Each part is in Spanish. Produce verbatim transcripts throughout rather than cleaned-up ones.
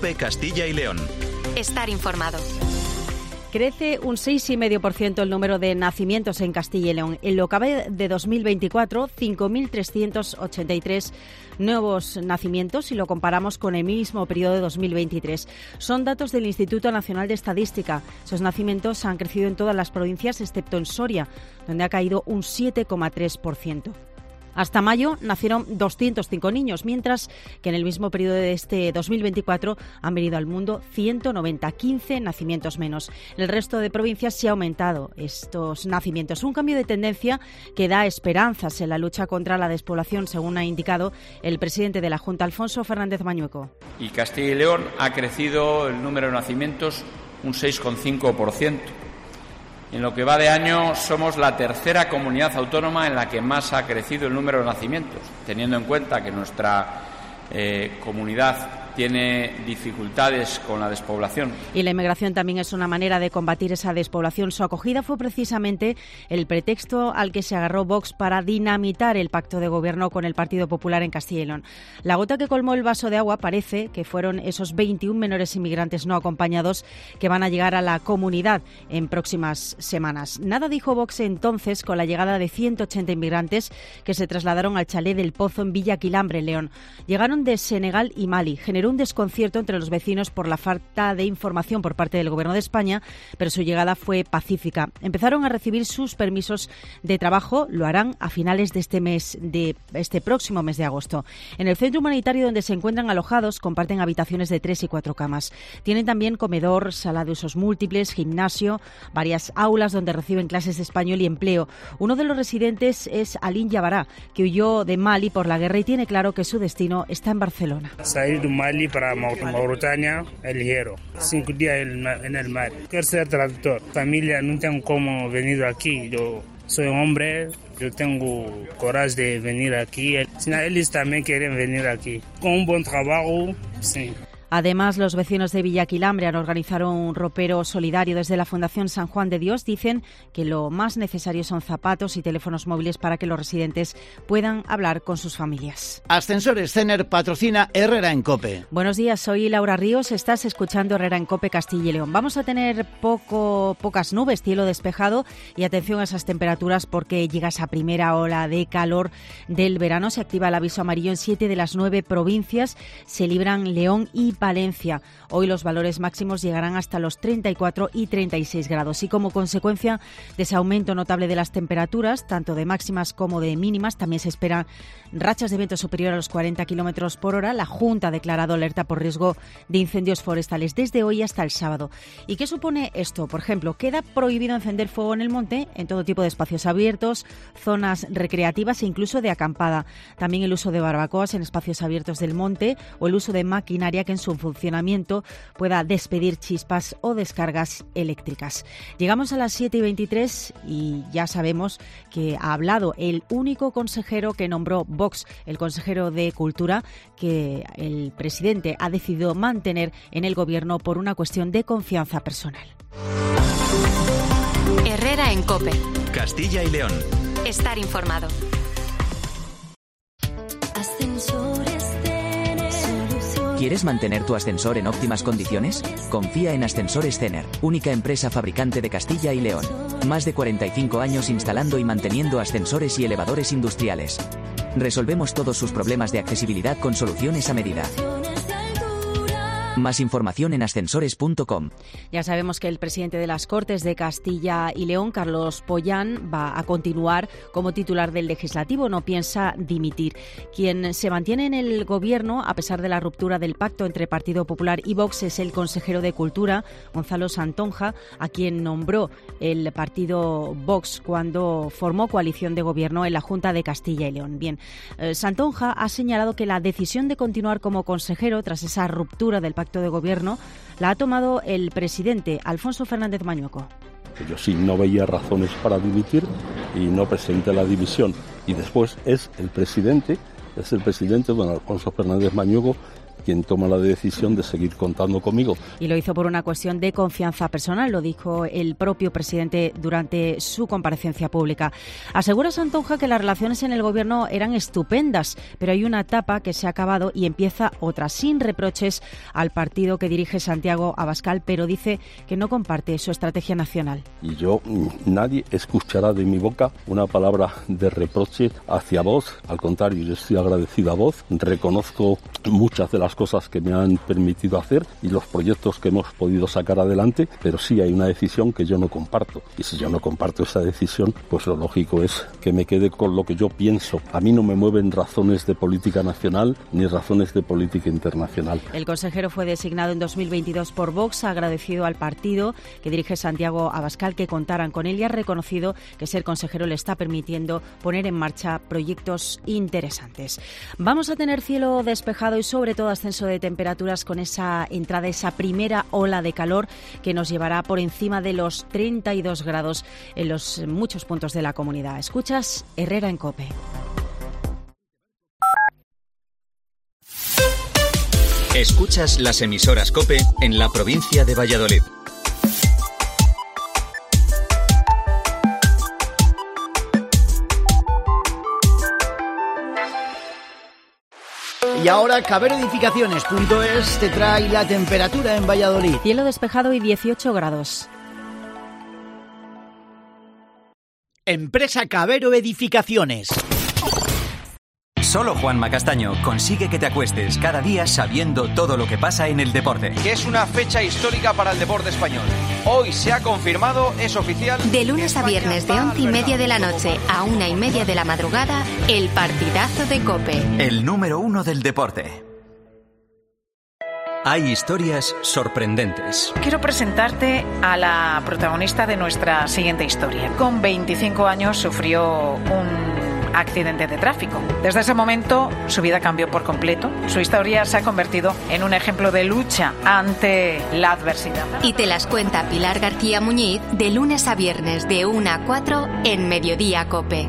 COPE Castilla y León. Estar informado. Crece un seis coma cinco por ciento el número de nacimientos en Castilla y León. En lo que va de dos mil veinticuatro, cinco mil trescientos ochenta y tres nuevos nacimientos si lo comparamos con el mismo periodo de dos mil veintitrés. Son datos del Instituto Nacional de Estadística. Esos nacimientos han crecido en todas las provincias excepto en Soria, donde ha caído un siete coma tres por ciento. Hasta mayo nacieron doscientos cinco niños, mientras que en el mismo periodo de este dos mil veinticuatro han venido al mundo ciento noventa, quince nacimientos menos. En el resto de provincias sí ha aumentado estos nacimientos. Un cambio de tendencia que da esperanzas en la lucha contra la despoblación, según ha indicado el presidente de la Junta, Alfonso Fernández Mañueco. Y Castilla y León ha crecido el número de nacimientos un seis coma cinco por ciento. En lo que va de año somos la tercera comunidad autónoma en la que más ha crecido el número de nacimientos, teniendo en cuenta que nuestra eh, comunidad tiene dificultades con la despoblación. Y la inmigración también es una manera de combatir esa despoblación. Su acogida fue precisamente el pretexto al que se agarró Vox para dinamitar el pacto de gobierno con el Partido Popular en Castilla y León. La gota que colmó el vaso de agua parece que fueron esos veintiún menores inmigrantes no acompañados que van a llegar a la comunidad en próximas semanas. Nada dijo Vox entonces con la llegada de ciento ochenta inmigrantes que se trasladaron al chalet del Pozo en Villa Quilambre, León. Llegaron de Senegal y Mali. Generó un desconcierto entre los vecinos por la falta de información por parte del Gobierno de España, pero su llegada fue pacífica. Empezaron a recibir sus permisos de trabajo, lo harán a finales de este mes, de este próximo mes de agosto. En el centro humanitario donde se encuentran alojados comparten habitaciones de tres y cuatro camas. Tienen también comedor, sala de usos múltiples, gimnasio, varias aulas donde reciben clases de español y empleo. Uno de los residentes es Alin Yabará, que huyó de Mali por la guerra y tiene claro que su destino está en Barcelona. Salir de Mali para Mauritania, el Hierro. Cinco días en el mar. Quiero ser traductor. Familia, no tengo cómo venir aquí. Yo soy hombre, yo tengo coraje de venir aquí. Ellos también quieren venir aquí. Con un buen trabajo, sí. Además, los vecinos de Villa Quilambre han organizado un ropero solidario desde la Fundación San Juan de Dios. Dicen que lo más necesario son zapatos y teléfonos móviles para que los residentes puedan hablar con sus familias. Ascensores Cener patrocina Herrera en COPE. Buenos días, soy Laura Ríos. Estás escuchando Herrera en COPE Castilla y León. Vamos a tener poco, pocas nubes, cielo despejado y atención a esas temperaturas porque llega esa primera ola de calor del verano. Se activa el aviso amarillo en siete de las nueve provincias. Se libran León y Valencia. Hoy los valores máximos llegarán hasta los treinta y cuatro y treinta y seis grados y como consecuencia de ese aumento notable de las temperaturas, tanto de máximas como de mínimas, también se esperan rachas de viento superior a los cuarenta kilómetros por hora. La Junta ha declarado alerta por riesgo de incendios forestales desde hoy hasta el sábado. ¿Y qué supone esto? Por ejemplo, queda prohibido encender fuego en el monte, en todo tipo de espacios abiertos, zonas recreativas e incluso de acampada. También el uso de barbacoas en espacios abiertos del monte o el uso de maquinaria que en su funcionamiento pueda despedir chispas o descargas eléctricas. Llegamos a las siete y veintitrés y ya sabemos que ha hablado el único consejero que nombró Vox, el consejero de Cultura, que el presidente ha decidido mantener en el gobierno por una cuestión de confianza personal. Herrera en COPE. Castilla y León. Estar informado. ¿Quieres mantener tu ascensor en óptimas condiciones? Confía en Ascensores Cener, única empresa fabricante de Castilla y León. Más de cuarenta y cinco años instalando y manteniendo ascensores y elevadores industriales. Resolvemos todos sus problemas de accesibilidad con soluciones a medida. Más información en ascensores punto com. Ya sabemos que el presidente de las Cortes de Castilla y León, Carlos Pollán, va a continuar como titular del Legislativo, no piensa dimitir. Quien se mantiene en el gobierno, a pesar de la ruptura del pacto entre Partido Popular y Vox, es el consejero de Cultura, Gonzalo Santonja, a quien nombró el partido Vox cuando formó coalición de gobierno en la Junta de Castilla y León. Bien, eh, Santonja ha señalado que la decisión de continuar como consejero tras esa ruptura del pacto de gobierno la ha tomado el presidente Alfonso Fernández Mañueco. Yo sí no veía razones para dimitir y no presenté la dimisión. Y después es el presidente, es el presidente don Alfonso Fernández Mañueco quien toma la decisión de seguir contando conmigo. Y lo hizo por una cuestión de confianza personal, lo dijo el propio presidente durante su comparecencia pública. Asegura Santonja que las relaciones en el gobierno eran estupendas, pero hay una etapa que se ha acabado y empieza otra, sin reproches al partido que dirige Santiago Abascal, pero dice que no comparte su estrategia nacional. Y yo, nadie escuchará de mi boca una palabra de reproche hacia vos. Al contrario, yo estoy agradecido a vos, reconozco muchas de las cosas que me han permitido hacer y los proyectos que hemos podido sacar adelante, pero sí hay una decisión que yo no comparto. Y si yo no comparto esa decisión, pues lo lógico es que me quede con lo que yo pienso. A mí no me mueven razones de política nacional ni razones de política internacional. El consejero fue designado en dos mil veintidós por Vox, ha agradecido al partido que dirige Santiago Abascal que contaran con él y ha reconocido que ser consejero le está permitiendo poner en marcha proyectos interesantes. Vamos a tener cielo despejado y sobre todo ascenso de temperaturas con esa entrada, esa primera ola de calor que nos llevará por encima de los treinta y dos grados en los en muchos puntos de la comunidad. Escuchas Herrera en COPE. Escuchas las emisoras COPE en la provincia de Valladolid. Y ahora Cabero Edificaciones punto es te trae la temperatura en Valladolid. Cielo despejado y dieciocho grados. Empresa Cabero Edificaciones. Solo Juanma Castaño consigue que te acuestes cada día sabiendo todo lo que pasa en el deporte. Que es una fecha histórica para el deporte español. Hoy se ha confirmado, es oficial. De lunes a viernes de once y media de la noche a una y media de la madrugada, el partidazo de COPE. El número uno del deporte. Hay historias sorprendentes. Quiero presentarte a la protagonista de nuestra siguiente historia. Con veinticinco años sufrió un accidente de tráfico. Desde ese momento su vida cambió por completo. Su historia se ha convertido en un ejemplo de lucha ante la adversidad. Y te las cuenta Pilar García Muñiz de lunes a viernes de una a cuatro en Mediodía COPE.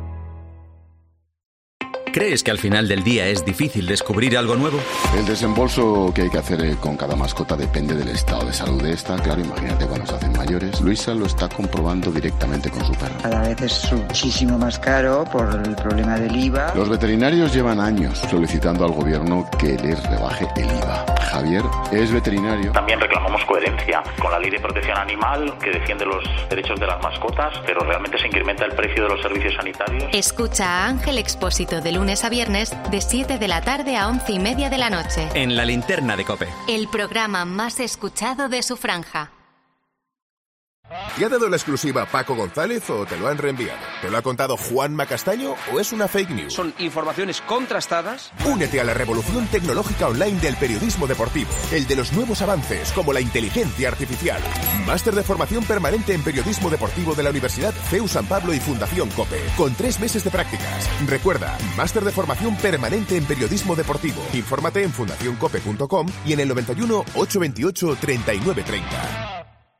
¿Crees que al final del día es difícil descubrir algo nuevo? El desembolso que hay que hacer con cada mascota depende del estado de salud de esta. Claro, imagínate cuando se hacen mayores. Luisa lo está comprobando directamente con su perro. Cada vez es muchísimo más caro por el problema del I V A. Los veterinarios llevan años solicitando al gobierno que les rebaje el I V A. Javier es veterinario. También reclamamos coherencia con la ley de protección animal que defiende los derechos de las mascotas, pero realmente se incrementa el precio de los servicios sanitarios. Escucha a Ángel Expósito de lunes a viernes de siete de la tarde a once y media de la noche. En la linterna de COPE. El programa más escuchado de su franja. ¿Te ha dado la exclusiva Paco González o te lo han reenviado? ¿Te lo ha contado Juanma Castaño o es una fake news? Son informaciones contrastadas. Únete a la revolución tecnológica online del periodismo deportivo, el de los nuevos avances como la inteligencia artificial. Máster de formación permanente en periodismo deportivo de la Universidad C E U San Pablo y Fundación COPE, con tres meses de prácticas. Recuerda, máster de formación permanente en periodismo deportivo. Infórmate en fundación cope punto com y en el noventa y uno, ochocientos veintiocho, treinta y nueve treinta.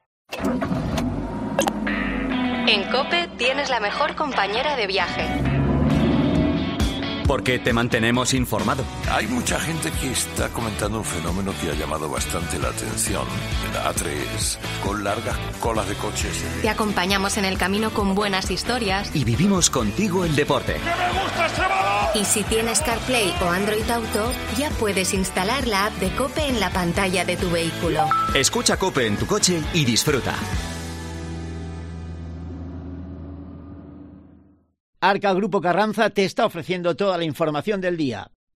En COPE tienes la mejor compañera de viaje. Porque te mantenemos informado. Hay mucha gente que está comentando un fenómeno que ha llamado bastante la atención. En la A tres, con largas colas de coches. Te acompañamos en el camino con buenas historias. Y vivimos contigo el deporte. ¡Que me gusta este balón! Y si tienes CarPlay o Android Auto, ya puedes instalar la app de COPE en la pantalla de tu vehículo. Escucha COPE en tu coche y disfruta. Arca Grupo Carranza te está ofreciendo toda la información del día.